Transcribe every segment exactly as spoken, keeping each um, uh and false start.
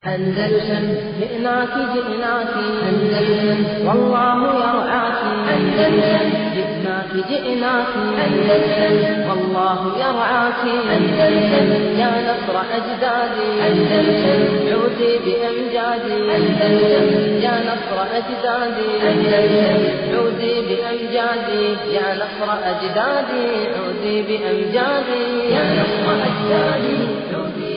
أندلسن جئناك جئناك أندلسن والله يرعاك أندلسن جئناك جئناك أندلسن والله يرعاك أندلسن يا نصر أجدادي أندلسن عودي بأمجادي أندلسن يا نصر أجدادي أندلسن عودي بأمجادي يا نصر أجدادي عودي بأمجادي يا نصر أجدادي عودي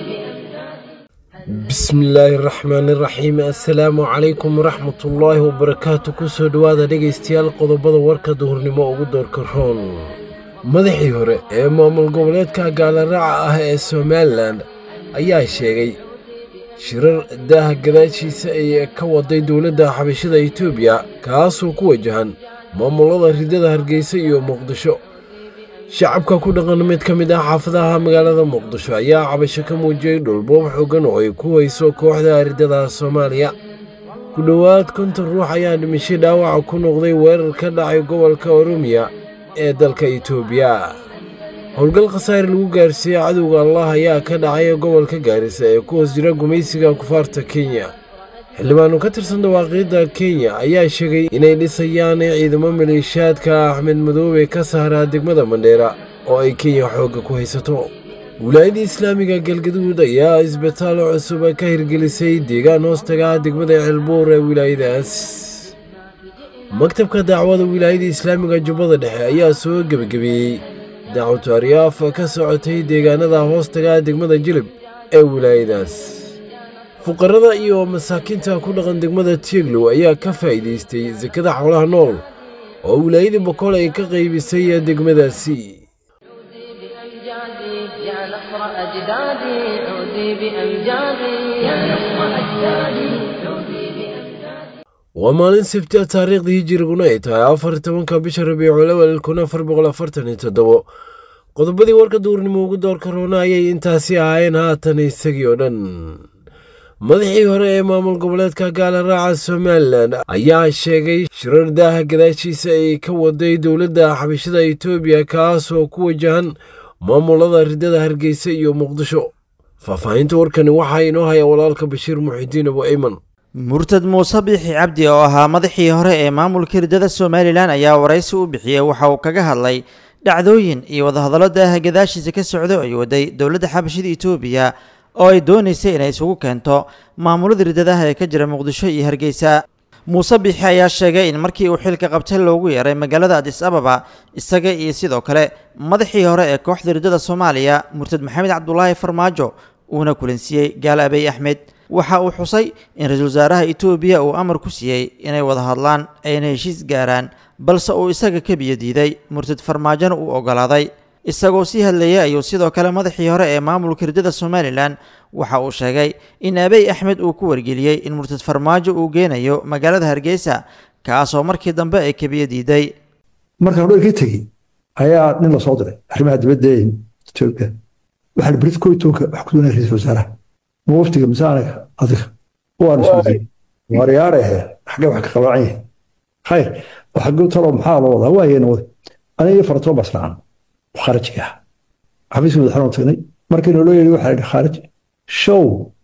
بسم الله الرحمن الرحيم السلام عليكم ورحمة الله وبركاته كسو دوادا dhegeystayaal qodobada warka duhurnimo ugu doorka roon madaxii hore ee maamul goboleedka gaalaraaca ah ee Soomaaliland ayaa sheegay shirar daaha gadaashiisa ay ka waday dawladda xabashada Itoobiya kaasoo ku wajahan maamulada ridada Hargeysa iyo Muqdisho shacabka ku dhaqan mid ka mid ah xaafadaha magaalada Muqdisho ayaa cabasho ka muujiyay dhulboob xooggan oo ay ku hayso kooxda ridada Soomaaliya ku dhawaad konton ruux ayaa dhimashay dhaawac ku noqday weerar ka dhacay gobolka Oromia ee dalka Itoobiya howlgal khasaare lagu gaarsiiyay cadowga Allah ayaa ka dhacay gobolka Gaarisa ee ku hoos jira gumaysiga kufaarta Kenya xildhibaano ka tirsan dhawaaqyada Kenya ayaa sheegay inay dhisayaan ciidamo maleeshiyaadka Axmed Madoobe ka saaraa degmada Mandheera oo ay Kenya xoog ku haysato wilaayada Islaamiga Galgaduud ayaa isbitaal cusub ka hirgelisay deegaan hoostaga degmada Ceelbuur ee wilaayadaas maktabka dacwada wilaayada Islaamiga Jubbada Dhexe ayaa soo gabagabiyay dacwad taariikh ka socotay deegaanada hoostaga degmada Jilib ee wilaayadaas fuqarada iyo masaakiinta ku dhaqan degmada Tieglow ayaa ka faa'iideystay zakada xoolaha nool oo wilaayada Boqol ay ka qaybisay degmadaasi يا نصر أجدادي عودي بأمجادي يا نصر أجدادي عودي بأمجادي ومالين سبتة تاريخ دي هجرقنا ايتها afar iyo tobanka bisha Rabiicul Awwal kun afar boqol afartan iyo toddoba qodobadii warka duurnimo ugu doorka roona ayay intaasi ahaayeen haatan isagii oo dhan madaxii hore ee maamul goboleedka gaalaraaca Soomaaliland ayaa sheegay shirar daaha gadaashiisa ay ka waday dawladda xabashada Itoobiya kaasoo ku wajahan maamulada ridada Hargeysa iyo Muqdisho faafahinta warkani waxa inoo haya walaalka Bashiir Muxidiin Abu Ayman murtad Muuse Biixi Cabdi oo ahaa madaxii hore ee maamulka ridada Soomaaliland ayaa waraysi u bixiyay waxa uu kaga hadlay dhacdooyin iyo wadahadallo daaha gadaashiisa ka socday ay waday dawladda xabashada Itoobiya oo ay doonaysay inay isugu keento maamulada ridadaha ee ka jira Muqdisho iyo Hargeysa Muuse Biixi ayaa sheegay in markii uu xilka qabtay loogu yeeray magaalada Addis Ababa isaga iyo sidoo kale madaxii hore ee kooxda ridada Soomaaliya Murtad Maxamed Cabdullaahi Farmaajo uuna kulansiiyay Gaal Abiy Ahmed waxa uu xusay in ra'iisul wasaaraha Itoobiya uu amar ku siiyay inay wada hadlaan ayna heshiis gaaraan balse uu isaga ka biyadiiday Murtad Farmaajona uu ogolaaday isagoo si hadlayay ayuu sidoo kale madaxii hore ee maamulka ridada Soomaaliland waxa uu sheegay in Abiy Ahmed uu ku wargeliyay in Murtad Farmaajo uu geenayo magaalada Hargeysa kaasoo markii dambe ay ka biyadiiday marka hore ka tagay ayaa nin la soo diray arrimaha dibadda ee Itoobiya waxa la bariid kooytoonka wax ku doonay ra'iisul wasaaraha waftiga misaanka adiga waan ismay wariyaaraha xagga wax ka qabanay khayr waxa uu talo maxaa loo wadaa waayeen aniga farto basnaan خارجها حفيز مدحرون تغني مركن لو يري واحد خارج شو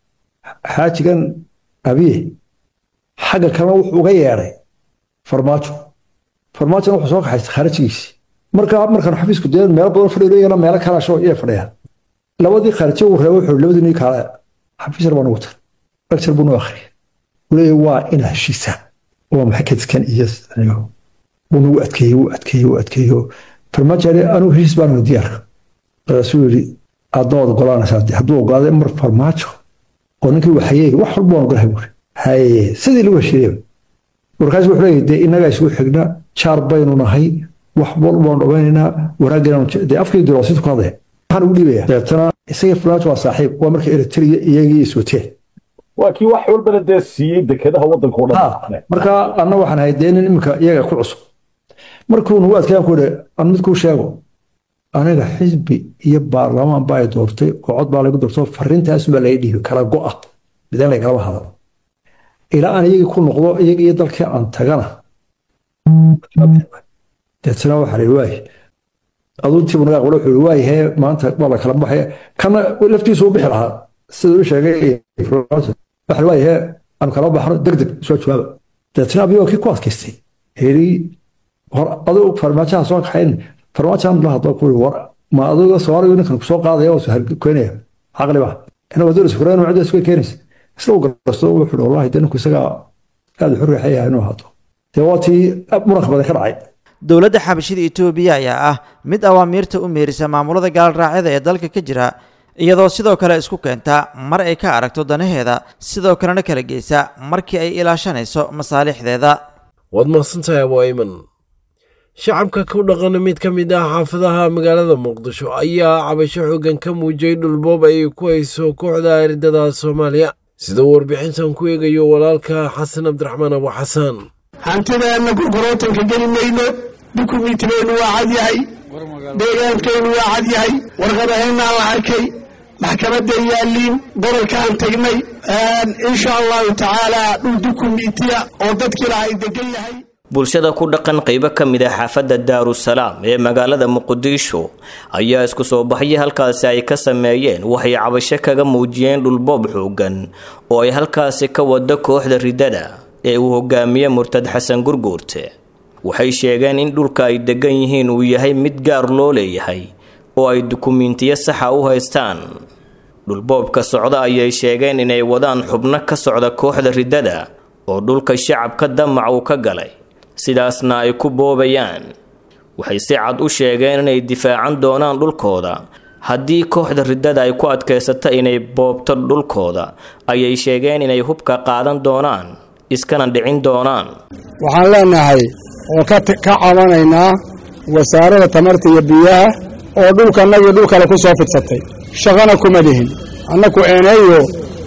حاجه كان ابيه حاجه كان وخو غيري فرماجو فرماجو وخو سو خايس خارجيس marka markan xafiisku deedan meel badan fadhiyo meel kala soo iyo fadhiya labadii kharajyo uu reebo wuxuu labadii kala xafiis rabaan u tar aksar buu akhri walaay waa in heshiisa oo maxkadkan iyo aniga buu adkeeyo adkeeyo adkeeyo farmaajo anu heshiis baan diyaar rasuuli adood golaan saad haduu ogaaday mar farmaajo oo ninkii waxayay wax walba oo gahay hay sidii loo sheegay warkaas wuxuu leeyahay inaga isku xigna char baynu nahay wax walba oo dhawaynaa waraagana de afkii diraasid ku haday waxaan u dhiibaya deetana isaga farmaajo waa saaxiib waa markii Eritrea iyagii iswatee waa kii wax walba la siiyay dekedaha wadanka oo dhan marka anna waxaan haydeen imka iyaga ku cusub markuu uu adkaan ku aan mid ku sheego aniga xisbi iyo baarlamaan baa doortay oo cod baa lagu doortay fariintaas ma lay dhiibi kala go'a bidan la kala hadal ila aan iyaga ku noqdo iyaga iyo dalka aan tagana dadna waxa ay waay aduntii munaaq wala wuxuu waay maanta wala kala baxay kana laftiisu bixi lahaa sidoo sheegay waxa la yahay aan kala baxno degdeg soo jawaab dadka abiyo ki ku adkaystay heeri hor adoo farmaajaha soo kaxayn farmaajahan la hadlo ku war ma adoo soo aragay ninkan ku soo qaaday oo soo keenaya aqli ba inuu wadada iskureen oo cid isku keenaysa isla garsto wuxuu wallahi danku isaga aad xurri xayaa inuu hado tawaati muraqbada ka dhacay dowladda xabashida Itoobiya ayaa ah mid awaamiirta u meerisa maamulada gaal raacida ee dalka ka jira iyadoo sidoo kale isku keenta mar ay ka aragto danaheeda sidoo kalena kala geysa markii ay ilaashanayso masaalixdeeda wad mahadsantahay Abu Ayman shacabka ku dhaqan mid ka mid ah xaafadaha magaalada Muqdisho ayaa cabasho xooggan ka muujiyay dhul boob ay ku hayso kooxda ardada Soomaaliya sida warbixintan ku eegayo walaalka Xasan Abdiraxmaan Abu Xasan hantideena gurgurootanka geli mayno dukumiintigeenu waa cad yahay deegaankeenu waa cad yahay warqadaheennaa la arkay maxkamadda yaaliin gobolkaan tagnay insha allahu tacaala dhul dukumiintiya oo dadkiila ay degan yahay bulshada ku dhaqan qaybo ka mid ah xaafadda Daarusalaam ee magaalada Muqdisho ayaa isku soo baxay halkaas ay ka sameeyeen waxay cabasho kaga muujiyeen dhul boob xooggan oo ay halkaas ka wada kooxda ridada ee uu hogaamiye Murtad Xasan Gurguurte waxay sheegeen in dhulka ay degan yihiin uu yahay mid gaar loo leeyahay oo ay dukumiintiyo sax ah u haystaan dhul boobka socda ayay sheegeen inay wadaan xubno ka socda kooxda ridada oo dhulka shacabka damac uu ka galay sidaasna ay ku boobayaan waxay si cad u sheegeen inay difaacan doonaan dhulkooda haddii kooxda ridada ay ku adkaysato inay boobto dhulkooda ayay sheegeen inay hubka qaadan doonaan iskana dhicin doonaan waxaan leenahay oo ka cabanaynaa wasaaradda tamarta iyo biyaha oo dhulkanagii dhul kale ku soo fidsatay shaqana kuma lihin annaku eeneeyo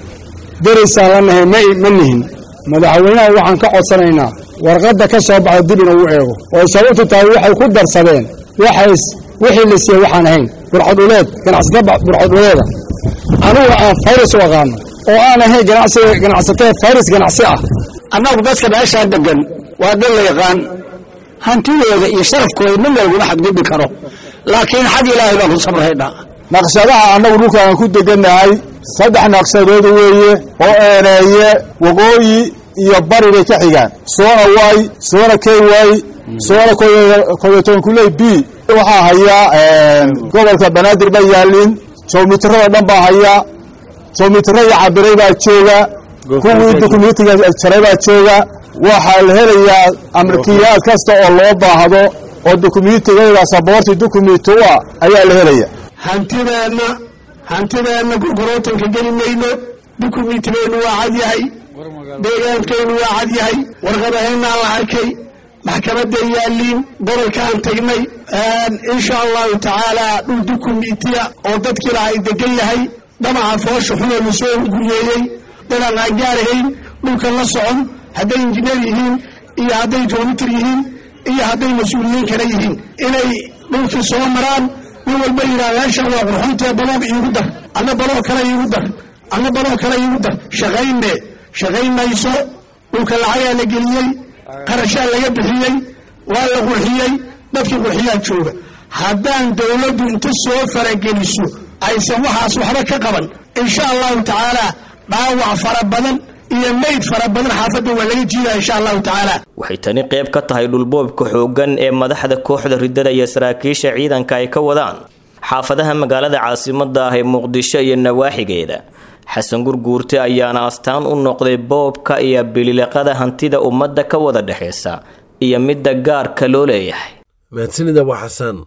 derisaan la nahay ma nihin madaxweynaha waxaan ka codsanaynaa warqadda ka soo baxda dib inuu eego oo sababtu tahay waxay ku darsadeen waxays wixii la siiyey waxaan ahayn burcadhuleed ganacsatada burcadhuleeda anugu aan fayras u aqaano oo aan ahayn ganacsatada fayras ganacsi ah annagu dadka meeshaa degan waa dad la yaqaan hantidooda iyo sharafkooda min laguma xadgudbi karo laakiin xag ilaahay baan ku sabraynaa naqshadaha annagu dhulkaan ku degannahay saddex naqshadood weeye oo eereeye waqooyi iyo bari bay ka xigaan soona way soona kay way soona koyoton kulay b waxaa hayaa gobolka banaadir baa yaalin joomitirada dhan baa hayaa joomitirada cabiray baa jooga kuwii dukumentiga jaray baa jooga waxaa la helayaa amarkiyaad kasta oo loo baahdo oo dukumentiga saboorti dukumenti u ah ayaa la helaya hantideena hantideena gurgurootanka geli mayno dukumentigeenu waa cad yahay deegaankeenu waa cad yahay warqadaheennaa la arkay maxkamadda yaaliin gobolkaan tagnay insha allahu tacaala dhul dukumentiya oo dadkiila ay degan yahay damaca foosha xunoo la soo guryeeyey dadaan aan gaarahayn dhulkan la socon hadday injineer yihiin iyo hadday joomitir yihiin iyo hadday mas-uuliyiin kale yihiin inay dhulkii soo maraan nin walba yidhaha meeshan waa qurxuntee balooga iigu dar anna baloo kale iigu dar anna baloo kale iigu dar shaqayne shaqayn mayso dhulka lacagaa la geliyey qarashaa laga bixiyey waa la qurxiyey dadkii qurxiyaa jooga haddaan dowladdu inta soo farageliso aysan waxaas waxba ka qaban insha allahu tacaala dhaawac fara badan iyo mayd fara badan xaafadda waa laga jiidaa insha allahu tacaala waxay tani qayb ka tahay dhulboobka xooggan ee madaxda kooxda ridada iyo saraakiisha ciidanka ay ka wadaan xaafadaha magaalada caasimadda ah ee Muqdisho iyo nawaaxigeeda Xasan Gurguurte ayaana astaan u noqday boobka iyo bililaqada hantida ummadda ka wada dhaxaysa iyo midda gaarka loo leeyahay mahadsanid Abu Xasan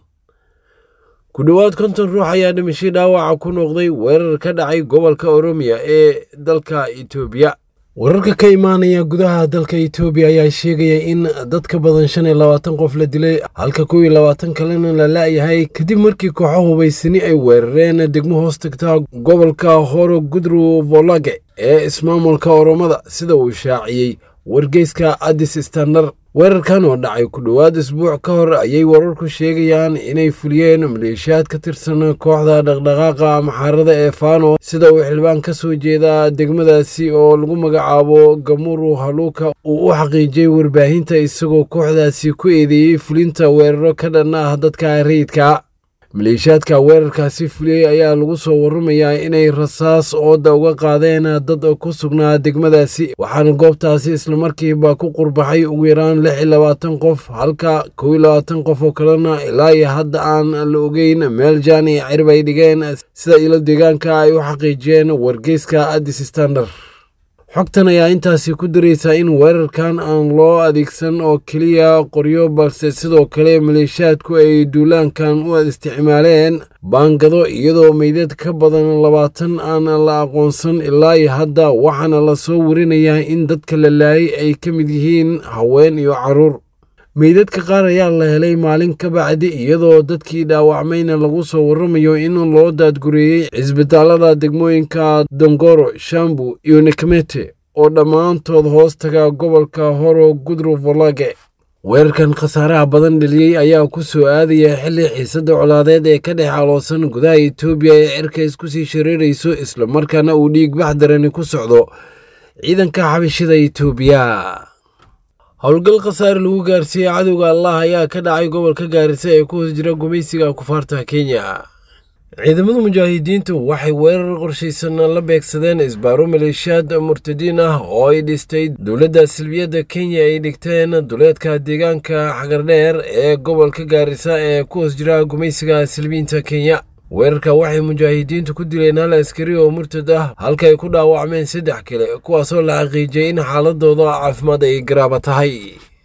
ku dhawaad konton ruux ayaa dhimashay dhaawaca ku noqday weerar ka dhacay gobolka Oromiya ee dalka Itoobiya wararka ka imaanaya gudaha dalka Itoobiya ayaa sheegaya in dad ka badan shan iyo labaatan qof la dilay halka kow iyo labaatan kalena la laayahay kadib markii kooxo hubaysani ay weerareen degmo hoos tagta gobolka Horo Gudru Volage ee ismaamulka Oromada sida uu shaaciyay wargeyska Addis Standard weerarkan oo dhacay ku dhawaad isbuuc ka hor ayay wararku sheegayaan inay fuliyeen maleeshiyaad ka tirsan kooxda dhaqdhaqaaqa maxaarada ee Fano sida uu xilbaan ka soo jeeda degmadaasi oo lagu magacaabo Gamuru Haluka uu u xaqiijiyay warbaahinta isagoo kooxdaasi ku eedeeyay fulinta weeraro ka dhan ah dadka rayidka maleeshiyaadka weerarkaasi fuliyey ayaa lagu soo warramayaa inay rasaas ooda uga qaadeen dad ku sugnaa degmadaasi waxaana goobtaasi islamarkiiba ku qurbaxay ugu yaraan lix iyo labaatan qof halka kow iyo labaatan qof oo kalena ilaa iyo hadda aan la ogeyn meel jaan iyo cirib ay dhigeen sida ilo deegaanka ay u xaqiijiyeen wargeyska Addis Standard. xogtan ayaa intaasi ku daraysa in weerarkan aan loo adeegsan oo keliya qoryo balse sidoo kale maleeshiyaadku ay duulaankan u isticmaaleen baangado iyadoo meydad ka badan labaatan aan la aqoonsan ilaa iyo hadda waxaana la soo warinayaa in dadka la laayay ay ka mid yihiin haween iyo carruur. meydadka qaar ayaa la helay maalin ka bacdi iyadoo dadkii dhaawacmayna lagu soo warramayo in loo daadgureeyey cisbitaalada degmooyinka Dongoro, Shambu iyo Nekmete oo dhammaantood hoos taga gobolka Horo Gudru Volage. weerarkan khasaaraha badan dhaliyey ayaa ku soo aadaya xilli xiisada colaadeed ee ka dhex aloosan gudaha Itoobiya ee cirka isku sii shareerayso isla markaana uu dhiig bax darani ku socdo ciidanka xabashida Itoobiya. howlgal khasaare lagu gaarsiiyey cadowga Allah ayaa ka dhacay gobolka Gaarisa ee ku hoos jira gumaysiga kufaarta Kenya. ciidamada mujaahidiintu waxay weerar qorshaysan la beegsadeen isbaaro maleeshiyaad murtadiin ah oo ay dhistay dowladda silbiyadda Kenya ay dhigteen duleedka deegaanka Xagardheer ee gobolka Gaarisa ee ku hoos jira gumaysiga silbiinta Kenya. weerarka waxay mujaahidiintu ku dileen hal askari oo murtad ah halka ay ku dhaawacmeen saddex kale kuwaasoo la xaqiijiyay in xaaladooda caafimaad ay garaaba tahay.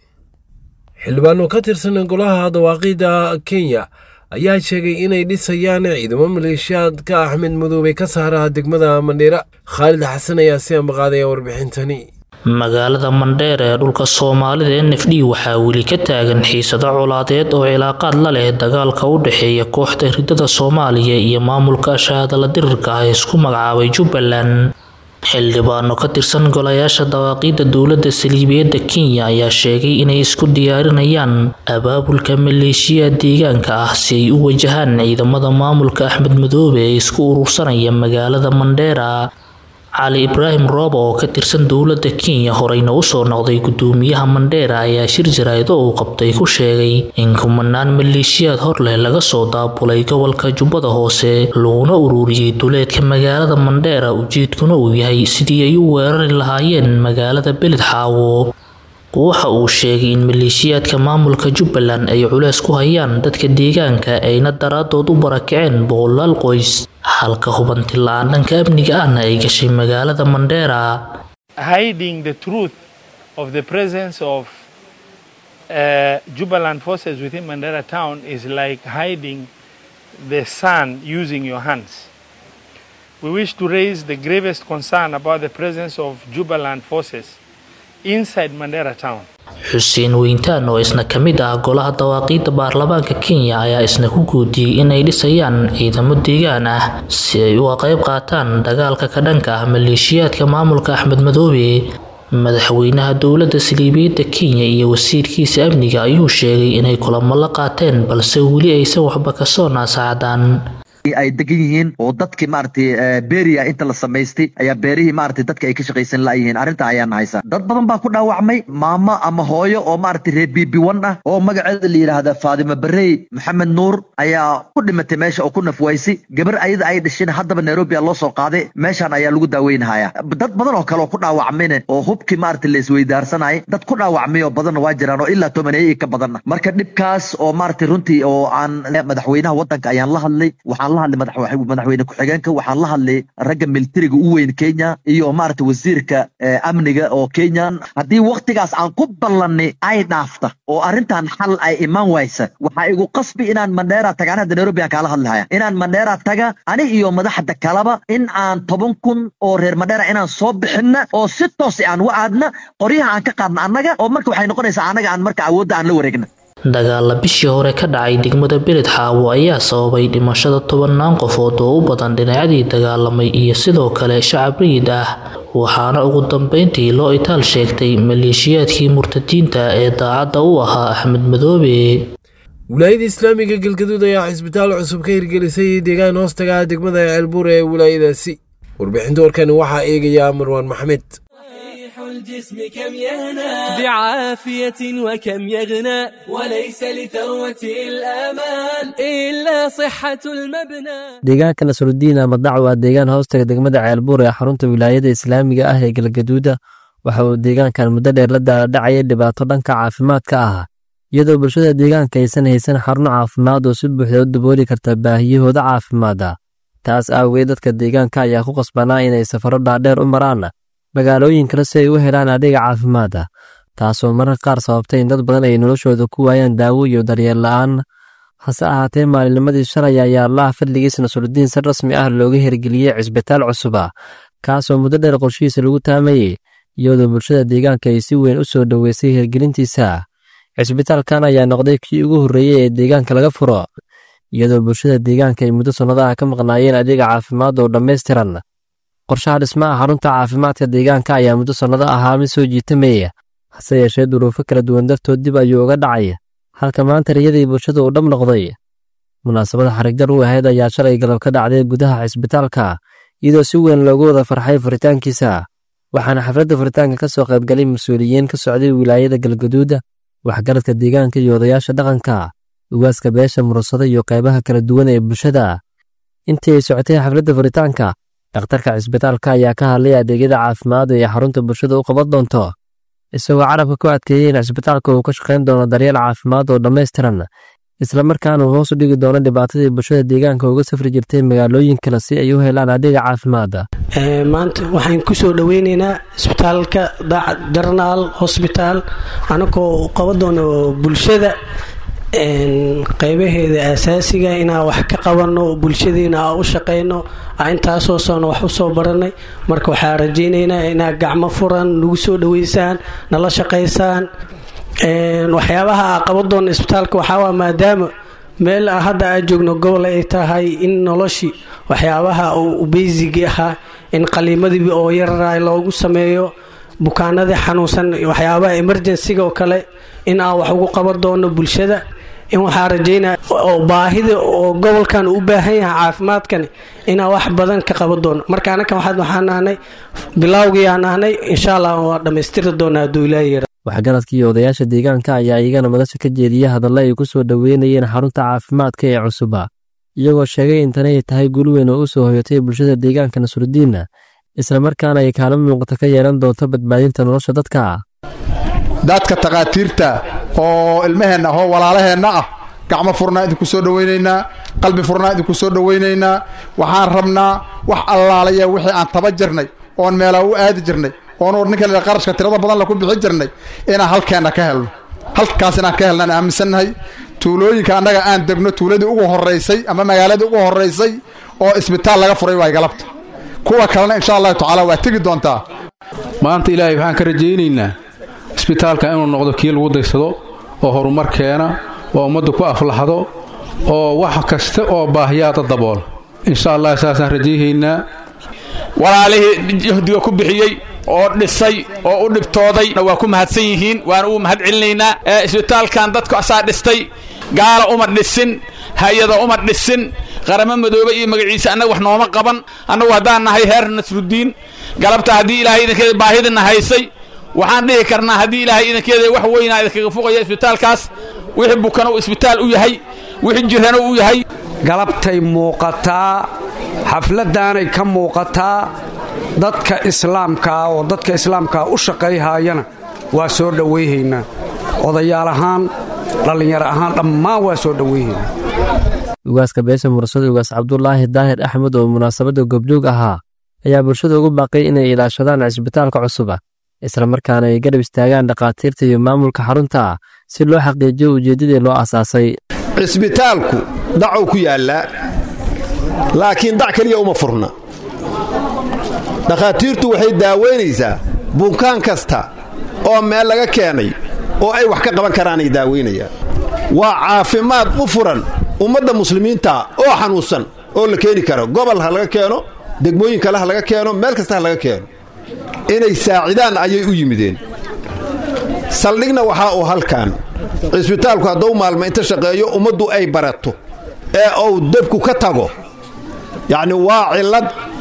xildhibaano ka tirsan golaha dawaaqida Kenya ayaa sheegay inay dhisayaan ciidamo maleeshiyaad ka Axmed Madoobe ka saara degmada Mandheera. Khalid Xasan ayaa si ambaqaaday warbixintani. magaalada Mandheera ee dhulka Soomaalida N F D waxaa weli ka taagan xiisado colaadeed oo cilaaqaad la leh dagaalka u dhaxeeya kooxda ridada Soomaaliya iyo maamulka shaadala dirirka ah isku magacaabay Jubbaland. xildhibaano ka tirsan golayaasha dawaaqida dowladda saliibiyadda Kenya ayaa sheegay inay isku diyaarinayaan abaabulka maleeshiya deegaanka ah si ay u wajahaan ciidamada maamulka Axmed Madoobe ee isku urursanaya magaalada Mandheera. cali ibraahim roobo oo ka tirsan dowladda Kenya horeyna u soo noqday gudoomiyaha Mandheera ayaa shir jaraa'id oo qabtay ku sheegay in kumanaan maleeshiyaad hor leh laga soo daabulay gobolka Jubbada Hoose loona ururiyay duleedka magaalada Mandheera ujeedkuna uu yahay sidii ay u weerari lahaayeen magaalada Beled Xaawo. waxa uu sheegay in maleeshiyaadka maamulka Jubbaland ay culays ku hayaan dadka deegaanka ayna daraadood u barakaceen boqolaal qoys halka hubanti la'aan dhanka amniga ahna ay gashay magaalada Mandheera. Hiding the truth of the presence of uh, Jubbaland forces within Mandheera town is like hiding the sun using your hands. We wish to raise the gravest concern about the presence of Jubbaland forces inside Mandheera town. Xuseen Weyntaan oo isna kamid ah golaha dawaaqida baarlamaanka Kenya ayaa isna ku guudiyay inay dhisayaan ciidamo deegaan ah si ay uga qayb qaataan dagaalka ka dhanka ah maleeshiyaadka maamulka Axmed Madoobe. madaxweynaha dowladda saliibiyadda Kenya iyo wasiirkiisa amniga ayuu sheegay inay kulamo la qaateen balse weli aysan waxba ka soo naasacadaan. ay degan yihiin oo dadkii maartay beeriya inta la sameystay ayaa beerihii maartay dadka ay ka shaqeysan la yihiin arinta ayaan haysan dad badan baa ku dhaawacmay maama ama hooyo oo maartay reer B B one ah oo magaceeda la yiraahdo Faadima Barrey Maxamed Nuur ayaa ku dhimatay meesha oo ku nafwaysay gabar ayada ay dhashay haddaba Nairobi loo soo qaaday meeshan ayaa lagu daaweynaya dad badan oo kale oo ku dhaawacmay oo hubkii maartay la isweydaarsanay dad ku dhaawacmay oo badan waa jiraan oo ilaa tobaneeyo ka badan marka dhibkaas oo maartay runtii oo aan madaxweynaha wadanka ayaan la hadlay waxaan madaxweyne ku-xigeenka waxaan la hadlay ragga militariga u weyn Kenya iyo maartay wasiirka amniga oo Kenya hadii waqtigaas aan ku ballanay ay dhaafta oo arintan xal ay iman waysa waxa igu qasbi inaan Mandheera tagana Nairobi kala hadlaaya inaan Mandheera taga ani iyo madaxda kalaba in aan toban kun oo reer Mandheera inaan soo bixina oo si toos aan wacadna qoryaha aan ka qaadna anaga oo marka waxay noqonaysaa anaga aan marka awoodda aan la wareegna. dagaal bishii hore ka dhacay degmada Beled Xaawo ayaa sababay dhimashada tobanaan qofood oo u badan dhinacyadii dagaalamay iyo sidoo kale shacab rayid ah waxaana ugu dambeyntii loo itaal sheegtay maleeshiyaadkii murtadiinta ee daacadda u ahaa Axmed Madoobe. wilaayada islaamiga galgaduud ayaa cisbitaal cusub ka hirgelisay deegaan hoostaga degmada Ceelbuur ee wilaayadaasi warbixinta warkan waxaa eegaya Marwan Maxamed. الجسم كم يهنى بعافية وكم يغنى وليس لثروة الآمال إلا صحة المبنى. deegaanka Nasruddin ama Dac waa deegaan hoostaga degmada Ceelbuur ee xarunta wilaayada Islaamiga ah ee Galgaduud waxa uu deegaankan muddo dheer la dhacay dhibaato dhanka caafimaadka ah iyadoo bulshada deegaanka aysan haysan xarun caafimaad oo si buuxda u dabooli karta baahiyahooda caafimaad taas awgeed dadka deegaanka ayaa ku qasbanaa inay safaro dhaadheer u maraan magaalooyin kale si ay u helaan adeeg caafimaad taasoo mararka qaar sababtay in dad badan ay noloshooda ku waayaan daawo iyo daryeel la'aan hase ahaatee maalinnimadii shalay ayaa Allah fadligiisa Nasruddin si rasmi ah looga hirgeliyay cisbitaal cusub kaasoo muddo dheer qorshihiisa lagu taamayay iyadoo bulshada deegaanka ay si weyn u soo dhaweysay hirgelintiisa cisbitaalkan ayaa noqday kii ugu horreeyay ee deegaanka laga furo iyadoo bulshada deegaanka ay muddo sannadaha ka maqnaayeen adeeg caafimaad oo dhammaystiran qorshaha dhismaha xarunta caafimaadka deegaanka ayaa muddo sannado ahaa mid soo jiitamaya hase yeeshee duruufo kala duwan dartood dib ayuu uga dhacay halka maanta riyadii bulshada uu dhab noqday munaasabada xarigjar u ahayd ayaa shalay galab ka dhacday gudaha cisbitaalka iyadoo si weyn loogu wada farxay furitaankiisa waxaana xafladda furitaanka ka soo qaybgalay mas'uuliyiin ka socday wilaayada Galgaduud waxgaradka deegaanka iyo odayaasha dhaqanka ugaaska beesha mursada iyo qaybaha kala duwan ee bulshada intii ay socotay xafladda furitaanka dhakhtarka cisbitaalka ayaa ka hadlay adeegyada caafimaad ee xarunta bulshada u qaban doonto isagoo carabka ku adkeeyay in cisbitaalka uu ka shaqayn doono daryeel caafimaad oo dhammaystiran isla markaana uu hoos u dhigi doono dhibaatadii bulshada deegaanka uga safri jirtay magaalooyin kale si ay u helaan adeeg caafimaad maanta waxaan ku soo dhaweynaynaa isbitaalka Dac General Hospital anagoo qaban doono bulshada qaybaheeda asaasiga inaan wax ka qabanno bulshadeena aan u shaqeyno intaasoo sano wax u soo baranay marka waxaan rajaynaynaa inaa gacmo furan nagu soo dhaweysaan nala shaqeysaan waxyaabaha qaban doona isbitaalka waxaa waa maadaama meel hadda aan joogno gobol ay tahay in noloshii waxyaabaha uu basic ahaa in qaliimadii oo yaray loogu sameeyo bukaanada xanuunsan waxyaabaha emergency-ga oo kale in aan wax ugu qaban doono bulshada in waxaa rajaynaa oo baahida oo gobolkan u baahan yahay caafimaadkan inaan wax badan ka qaban doono marka anaka waxaan waxaan nahnay bilowgii aan nahnay insha Allah waa dhamaystiri doonaa hadduu Ilaahay yiraahdo waxgaradkii iyo odayaasha deegaanka ayaa iyagana madasha ka jeediyay hadalla ay ku soo dhaweynayeen xarunta caafimaadka ee cusub iyagoo sheegay in tanay tahay guul weyn oo u soo hoyatay bulshada deegaanka Nasruddin isla markaana ay kaalmo muuqata ka yeelan doonto badbaadinta nolosha dadka dadka taqaatiirta oo ilmaheena oo walaalaheena ah gacmo furnaa idinku soo dhaweynaynaa qalbi furnaa idinku soo dhaweynaynaa waxaan rabnaa wax allaalaya wixii aan taba jirnay oon meela u aadi jirnay oon ninka la qarashka tirada badan la ku bixi jirnay inaan halkeena ka helno halkaas inaan ka helnaan aaminsanahay tuulooyinka annaga aan degno tuuladii ugu horeysay ama magaaladii ugu horeysay oo isbitaal laga furay way galabta kuwa kalena insha Allah taala waa tagi doontaa maanta Ilaahay waxaan ka rajaynaynaa isbitaalka inuu noqdo kii lagu daysado oo horumar keena oo ummadda ku aflaxdo oo wax kasta oo baahiyaada dabool insha Allah saasaan rajaynaynaa walaalihii jahdiga ku bixiyay oo dhisay oo u dhibtooday waa ku mahadsan yihiin waan u mahad celinaynaa isbitaalkan dadku asaa dhistay gaala uma dhisin hay'ada uma dhisin qaramo madooba iyo magaciisa annaga wax nooma qaban annagu haddaan nahay heer Nasruddin galabta haddii Ilaahay idinkeeda baahidina haysay waxaan dhihi karnaa haddii Ilaahay idinkeeda wax weyn ay kaga foqaya isbitaalkaas wixii bukana uu isbitaal u yahay wixii jirana uu yahay galabtay muuqataa xafladaanay ka muuqataa dadka islaamka oo dadka islaamka u shaqeeyayana waa soo dhaweeynaa odayaal ahaan dhalinyaro ahaan dhammaan waa soo dhaweeynaa ugaaska beesha mursada ugaas Cabdullaahi Daahir Axmed oo munaasabada gobjoog ahaa ayaa bulshada ugu baaqay inay ilaashadaan isbitaalka cusub isla markaana ay garab istaagaan dhaqaatiirta iyo maamulka xarunta si loo xaqiijiyo ujeedadii loo asaasay isbitaalku dacu ku yaala laakiin dac kaliya uma furna dhaqaatiirtu waxay daaweynaysaa bukaan kasta oo meel laga keenay oo ay wax ka qaban karaan ay daaweynayaan waa caafimaad u furan ummadda muslimiinta oo xanuunsan oo la keeni karo gobol ha laga keeno degmooyin kale ha laga keeno meel kasta ha laga keeno inay saacidaan ayay u yimideen saldhigna waxaa uu halkan cisbitaalku hadduu maalmo inta shaqeeyo ummaddu ay barato ee uu dabku ka tago yacni waa cillad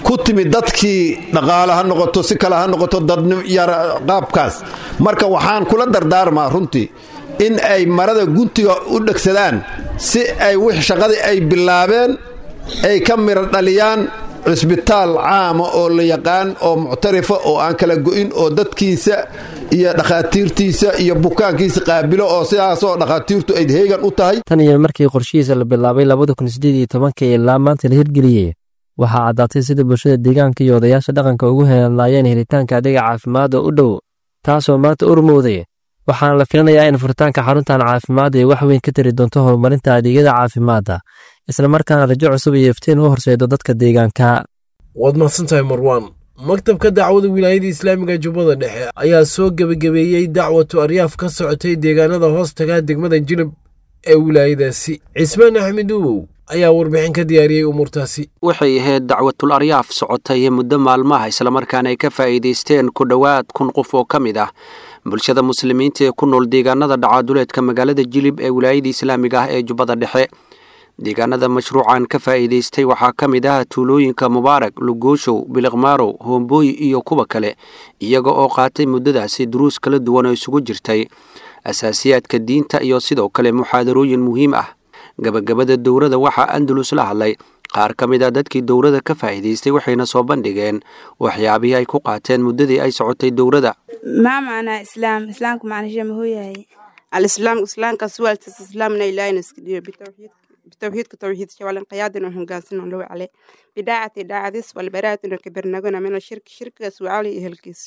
ku timid dadkii dhaqaale ha noqoto si kale ha noqoto dadnim yar qaabkaas marka waxaan kula dardaarmaa runtii in ay marada guntiga u dhegsadaan si ay wix shaqadii ay bilaabeen ay ka miro dhaliyaan cisbitaal caama oo la yaqaan oo muctarifa oo aan kala go'in oo dadkiisa iyo dhakhaatiirtiisa iyo bukaankiisa qaabilo oo sidaasoo dhakhaatiirtu ay heegan u tahay tan iyo markii qorshihiisa la bilaabay labada kun siddeed iyo tobanka ilaa maanta la hirgeliyey waxaa caddaatay sida bulshada deegaanka iyo odayaasha dhaqanka ugu heelanlaayeen helitaanka adeega caafimaad oo u dhow taasoo maanta urmowday waxaana la filanayaa in furitaanka xaruntan caafimaad ay wax weyn ka tari doonto horumarinta adeegyada caafimaadda isla markaana rajo cusub iyo iftiin u horseedo dadka deegaanka waad mahadsantahay marwaan maktabka dacwada wilaayada islaamiga jubbada dhexe ayaa soo gebagabeeyey dacwatu aryaaf ka socotay deegaanada hoos taga degmada jilib ee wilaayadaasi cismaan axmed uwow ayaa warbixin ka diyaariyey umuurtaasi waxay ahayd dacwatul aryaaf socotay muddo maalmaha islamarkaana ay ka faa'iidaysteen ku dhowaad kun qof oo ka mid ah bulshada muslimiinta ee ku nool deegaanada dhacaaduleedka magaalada jilib ee wilaayada islaamiga ah ee jubbada dhexe deegaanada mashruucan ka faa'iidaystay waxaa ka mid ah tuulooyinka mubaarak lugooshow biliqmaarow hoomboy iyo kuwa kale iyaga oo qaatay muddadaasi duruus kala duwan oo isugu jirtay asaasiyaadka diinta iyo sidoo kale muxaadarooyin muhiim ah gabagabada dowrada waxaa andalus la hadlay qaar ka mid a dadkii dowrada ka faa'iidaystay waxayna soo bandhigeen waxyaabihii ay ku qaateen muddadii ay socotay dowrada maa macnaa islaam islaamku macnashe muxuu yahay alislaam islaamkaas waaltas islaamna ilaahayna iska dhiyo bitawxiid bitawxiidka tawxiidka walanqiyaadina hoggaansan loo cale bidaacati daacadis walbaraatuna kabirnagona mina shirki shirkigaas wacali iyo helkiis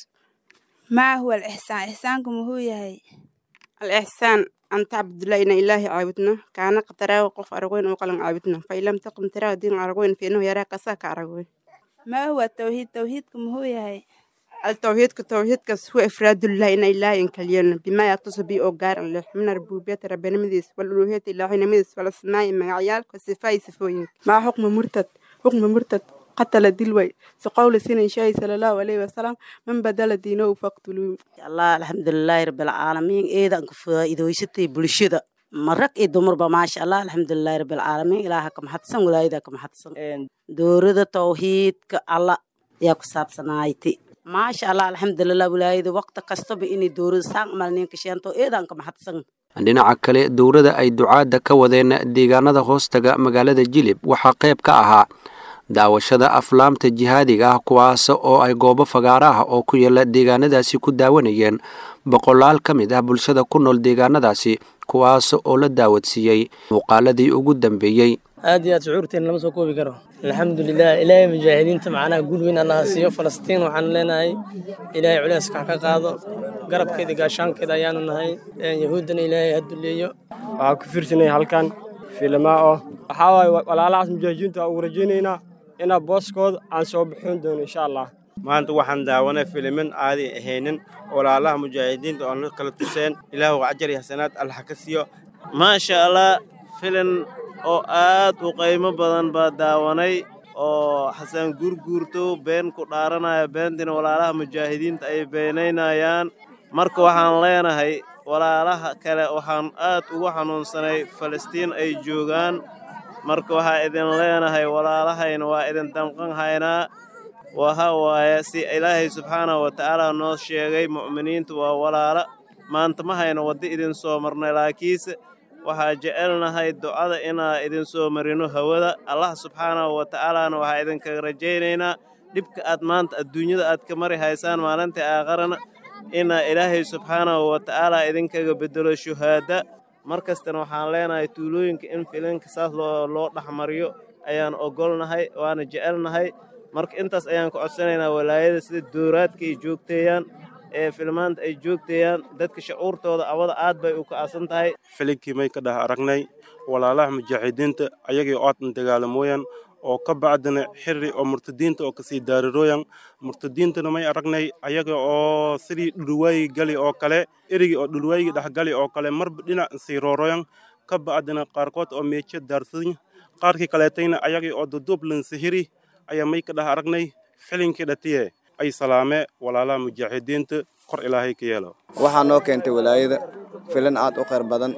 maa huwa alixsaan ixsaanku muxuu yahay alixsaan أن تعبد الله إن إله عابدنا كأن قتراه وقف أرغوين وقلن عابدنا فإن لم تقم تراه دين أرغوين فإنه يراك ساك أرغوين ما هو التوحيد توحيدكم هو هي التوحيد كتوحيد كس هو إفراد الله إن إله إنكليون بما يقتص به أوجار الله من ربوبية ربنا مديس والألوهية الله مديس والأسماء معيال كصفاء صفوين ما حكم مرتد حكم مرتد قتل دلوي سقول سنين شاي صلى الله عليه وسلم من بدل دينه فاقتلوه الله الحمد لله رب العالمين إذا كفوا إذا ويستي بلشدة مرك إذا مربى ما شاء الله الحمد لله رب العالمين إلهكم حتسن ولا إذاكم حتسن دور التوحيد الله يا كساب صنايتي ما شاء الله الحمد لله ولا إذا وقت كستب إني دور سان مالين كشيانتو إذاكم حتسن dhinaca kale dowrada ay ducaada ka wadeen deegaanada hoostaga magaalada jilib waxaa qayb ka ahaa daawashada aflaamta jihaadiga ah kuwaas oo ay goobo fagaaraha oo ku yaala deegaanadaasi ku daawanayeen boqolaal ka mid ah bulshada ku nool deegaanadaasi kuwaas oo la daawadsiiyey muuqaaladii ugu dambeeyey aad iyo aad shucuurteen lama soo koobi karo alxamdulilah ilaahay mujaahidiinta macnaha guul weyn allaha siiyo falastiin waxaan leenahay ilaahay culeyska ka qaado garabkeeda gaashaankeeda ayaanu nahay yahuuddana ilaahay ha duleeyo waxaan ku fiirsanay halkan filmaa oo waxaa waaye walaalahaas mujaahidiinta ugu rajaynaynaa inaa booskooda aan soo bixin doono insha allah maanta waxaan daawanay filimin aadi ahaynin walaalaha mujaahidiinta oon kala tuseen ilaahu ajar iyo xasanaad allah ka siiyo maasha allah filin oo aad u qiimo badan baa daawanay oo xasan gurguurto been ku dhaaranaya beentina walaalaha mujaahidiinta ay beenaynayaan marka waxaan leenahay walaalaha kale waxaan aad ugu xanuunsanay falastiin ay joogaan marka waxaa idin leenahay walaalahayna waa idin damqan haynaa waxa waaye si ilaahay subxaanahu wa tacaala noo sheegay mu'miniintu waa walaala maanta ma hayno waddo idin soo marnay laakiinse waxaa jecelnahay ducada inaa idin soo marino hawada allah subxaanahu wa tacaalaana waxaa idinkaga rajaynaynaa dhibka aad maanta adduunyada aad ka mari haysaan maalintii aakharana inaa ilaahay subxaanahu wa tacaala idinkaga bedelo shuhaada mar kastana waxaan leenahay tuulooyinka in filinka saas loo loo dhexmariyo ayaan ogolnahay waana jecelnahay marka intaas ayaan ku codsanaynaa walaayada sida dooraadka ay joogteeyaan ee filmaanta ay joogteeyaan dadka shucuurtooda awada aad bay u kacsan tahay filinkii may ka dhex aragnay walaalaha mujaahidiinta ayagii oodan dagaalamooyan oo ka bacdana xiri oo murtadiinta oo kasii daarirooyan murtadiintana may aragnay ayaga oo sidii dhulwaayi gali oo kale erigii oo dhulwaayi dhexgali oo kale marba dhinac sii rooroyan ka bacdana qaarkood oo meejo daarsadan qaarkii kaleetayna ayagii oo duduub lansihiri ayaa may ka dhex aragnay filinkii dhatiye ay salaame walaalaha mujaahidiinta kor ilaahay ka yeelo waxaa noo keentay walaayada filan aad u khayr badan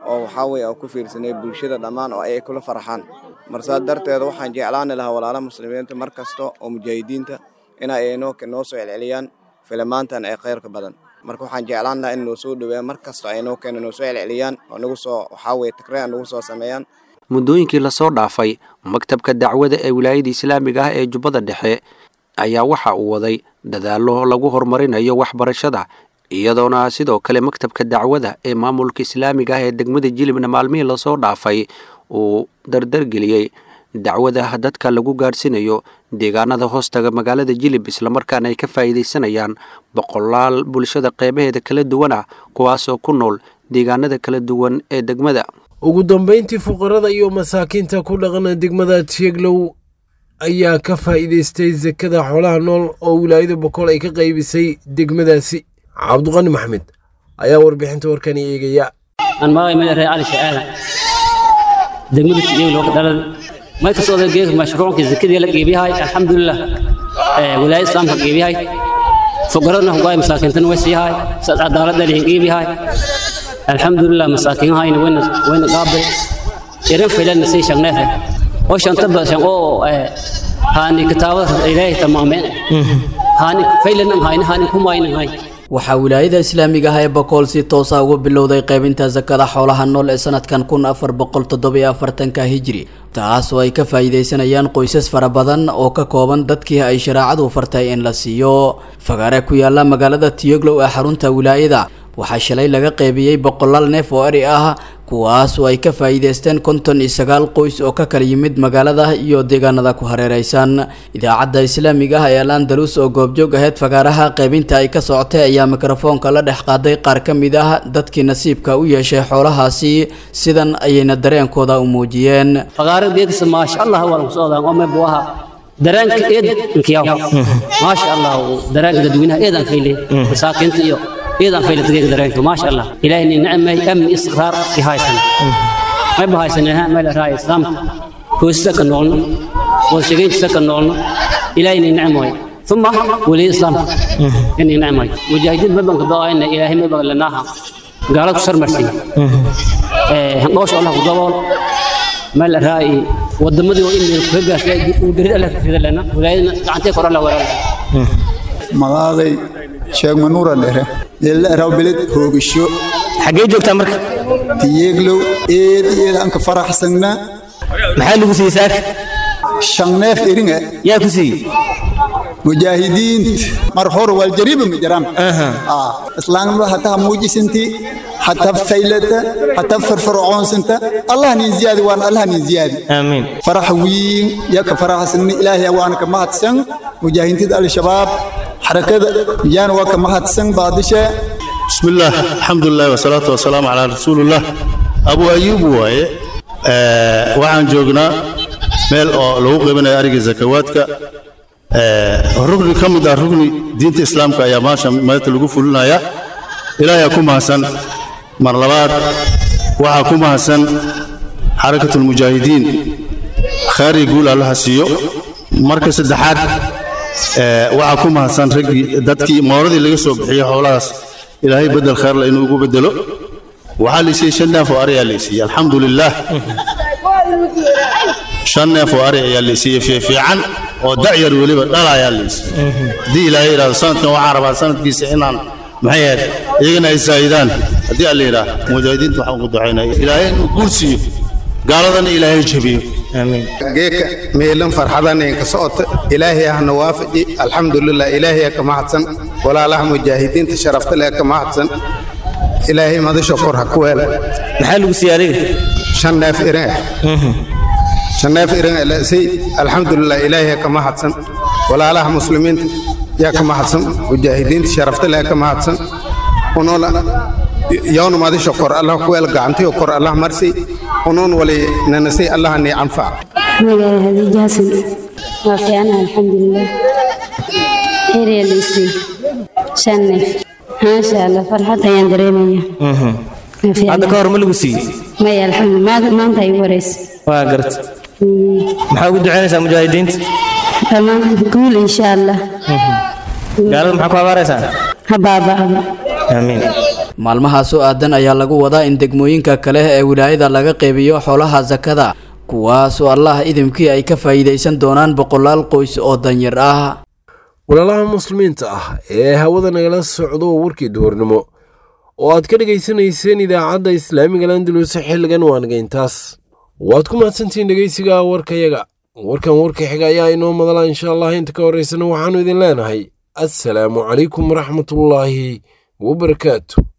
oo waxaa weeye oo ku fiirsanay bulshada dhammaan oo ay kula farxaan marsaa darteeda waxaan jeclaan lahaa walaalaha muslimiinta mar kasta oo mujaahidiinta in ay noo noo soo celceliyaan filmaantan ee khayrka badan marka waxaan jeclaan lahaa in noo soo dhaweeyaan mar kasta ay noo keenan noo soo celceliyaan oo nagu soo waxaa weeye takraan nagu soo sameeyaan muddooyinkii la soo dhaafay maktabka dacwada ee wilaayada islaamiga ah ee Jubbada Dhexe ayaa waxa uu waday dadaallo lagu horumarinayo waxbarashada iyadoona sidoo kale maktabka dacwada ee maamulka islaamiga ah ee degmada Jilibna maalmihii la soo dhaafay uu dardargeliyay dacwada dadka lagu gaarsiinayo deegaanada hoostaga magaalada Jilib isla markaana ay ka faa'iideysanayaan boqolaal bulshada qeybaheeda kala duwan ah kuwaas oo ku nool deegaanada kala duwan ee degmada ugu dambeyntii fuqarada iyo masaakiinta ku dhaqan degmada Tieglow ayaa ka faa'iideystay zakada xoolaha nool oo wilaayada Boqol ay ka qaybisay degmadaasi Cabduqani Maxamed ayaa warbixinta warkan eegaya aan maagay meel reer Ali Shaada degmada Tieglow ka dhalad ما تصور الجيش مشروع كذكر يلا جيبيها الحمد لله ولاية إسلام جيبيها فقرنا هو جاي مساكن تنوسيها سات عدالة اللي جيبيها الحمد لله مساكن هاي وين وين قابل يرن فعلا نسي شغناها وش أنتبه شغو هاني كتابة إلهي تماما هاني فعلا هاي هاني كم هاي هاي waxaa wilaayada islaamiga ah ee Boqol si toos ah ugu bilowday qaybinta zakada xoolaha nool ee sanadkan kun afar boqol toddoba iyo afartan-ka hijri taas oo ay ka faa'iideysanayaan qoysas fara badan oo ka kooban dadkii ay sharaacadu fartay in la siiyo fagaare ku yaala magaalada Tieglow ee xarunta wilaayada waxaa shalay laga qaybiyay boqolaal neef oo ari ah kuwaas oo ay ka faa'iideysteen konton iyo sagaal qoys oo ka kala yimid magaalada iyo deegaanada ku hareeraysan idaacadda islaamiga ah ee Al-Andalus oo goobjoog ahayd fagaaraha qaybinta ay ka socotay ayaa mikrofoonka la dhex qaaday qaar ka mid ah dadkii nasiibka u yeeshay xoolahaasi sidan ayayna dareenkooda u muujiyeen fagaaradeedisa ma sha Allah wala soo oo ma buuha dareenka eed inkiyaw ma sha Allah dareenka dadweynaha eedan faylay masaakiinta iyo إذا في الطريق درينك ما شاء الله إلهي نعمة أمن استقرار في هاي السنة ما بهاي السنة ما له رأي إسلام هو السكن نولنا والشقين السكن نولنا إلهي نعمة ثم ولي إسلام إني نعمة مجاهدين ما بنك ضاين إلهي ما بقى لناها قالوا كسر مرسي ما شاء الله قدوال ما له رأي والدمدي وإني فجأة ودري الله في ذلنا ولا عنتي قرر الله ولا مغاضي sheeg manuura dheere ila rawbilad hoogisho xagee joogtaa marka Tieglow eed eed aan ka faraxsanna maxaa lagu siiyay shanneef iringa yaa ku siiyay mujaahidiin mar hor wal jariba mijaram ah islaamada hatta muujisinti hatta faylata hatta farfarcoon santa allah ni ziyadi waan allah ni ziyadi aamin farax wiin yaa ka faraxsan ilaahi waan ka mahadsan mujaahidiinta al-shabaab حركة جان وكم واحد سن بعدشة بسم الله الحمد لله والصلاة والسلام على رسول الله أبو أيوب واي أه وعن جوجنا مال لو قبنا أرجع زكواتك أه الركن كم ده الركن دين الإسلام كيا ماشى ما تلقوا فلنا يا إلى يكون حسن مرلبات وحكم حسن حركة المجاهدين خير يقول الله سيو مركز الدحات waxaa ku mahadsan ragii dadkii mooradii laga soo bixiyay xoolahaas ilaahay bedel khayr la inuu ugu bedelo waxaa la siiyay shan neef oo ari ayaa la siiyay alxamdulilah shan neef oo ari ayaa la siiyay fiican oo dacyar weliba dhal ayaa la siiyay haddii ilaahay yidhaahdo sanadkan waxaan rabaa sanadkiisa inaan maxay ahayd iyagana ay saa'idaan haddii alla yidhaah mujaahidiinta waxaan ugu ducaynaya ilaahay inuu guul siiyo gaaladana ilaahay jabiyo آمين. جيك ميلن فرحدان كسوت إلهي أهنا وافجي الحمد لله إلهي كما حسن ولا له مجاهدين تشرفت له كما حسن إلهي ما شكرها كويل محل وسياري شن نافئرين شن نافئرين سي الحمد لله إلهي كما حسن ولا له مسلمين يا كما حسن مجاهدين تشرفت له كما حسن ونولا يوم ما شكر الله كويل قعنتي وكر الله مرسي ونون ولي ننسي الله أني أنفع. مجال هذه جاسم ما في أنا الحمد لله. هيري اللي يصير شنف ما شاء الله فرحتها يندريمية. هذا كار ملوسي. ما يا الحمد ما ما أنت يورث. واقرت. محاول دعاء مجاهدين. تمام قول إن شاء الله. قالوا محكوا بارسا. هبابا. آمين. maalmaha soo aadan ayaa lagu wadaa in degmooyinka kale ee wilaayada laga qeybiyo xoolaha sakada kuwaas oo allah idimkii ay ka faa'iidaysan doonaan boqolaal qoys oo danyar ah walaalaha muslimiinta ah ee hawada nagala socdo warkii duhurnimo oo aad ka dhegaysanayseen idaacadda islaamiga Andalus xilligan waanaga intaas waad ku mahadsantihiin dhegaysiga warkayaga warkan warka xiga ayaa inoo madala insha Allah inta ka horeysana waxaanu idin leenahay assalaamu calaykum waraxmatullaahi wabarakaatuh